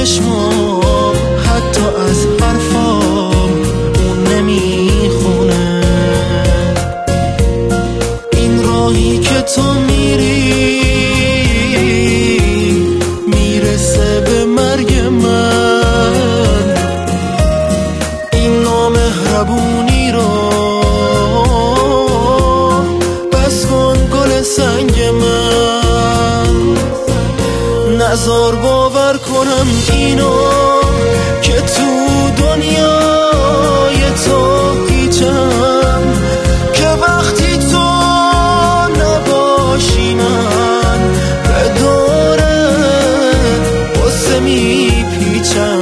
چشمام حتی از حرفام اون نمیخونه. این راهی که تو میری میرسه به مرگ من. این نامهربونی رو بس کن گل سنگ من. نزار باور کنم اینو که تو دنیای تو هیچم، که وقتی تو نباشی من به دوره قصه میپیچم.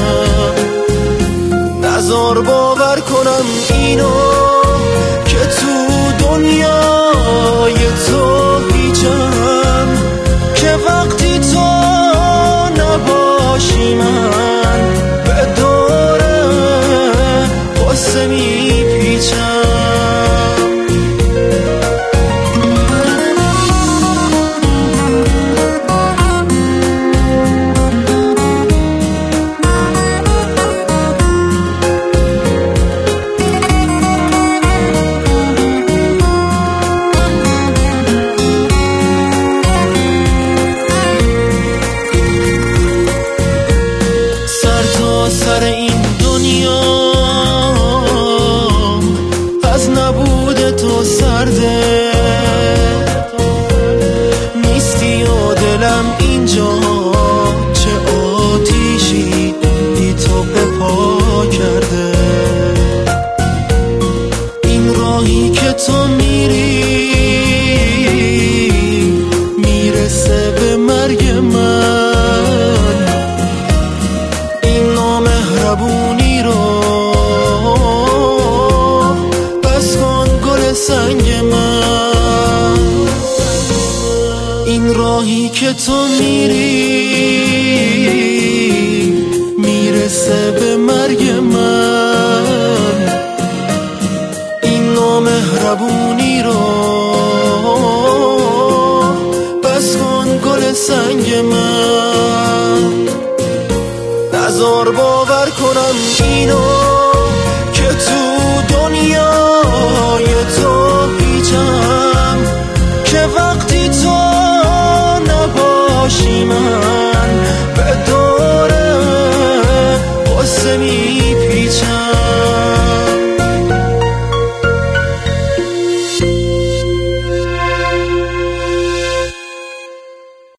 نزار باور کنم اینو که تو دنیای تو هیچم، که وقتی تو نباشی من به دوره قصه میپیچم. سر این دنیا از نبود تو سرده نیستی و دلم اینجا چه آتیشی بی تو به پا کرده. این راهی که تو میری میرسه به مرگ من. مهربونی رو بس کن گل سنگ من. این راهی که تو میری میرسه به مرگ من. این نامهربونی رو بس کن گل سنگ من. نزار باور کنم اینو که تو دنیای تو هیچم، که وقتی تو نباشی من به دوره قصه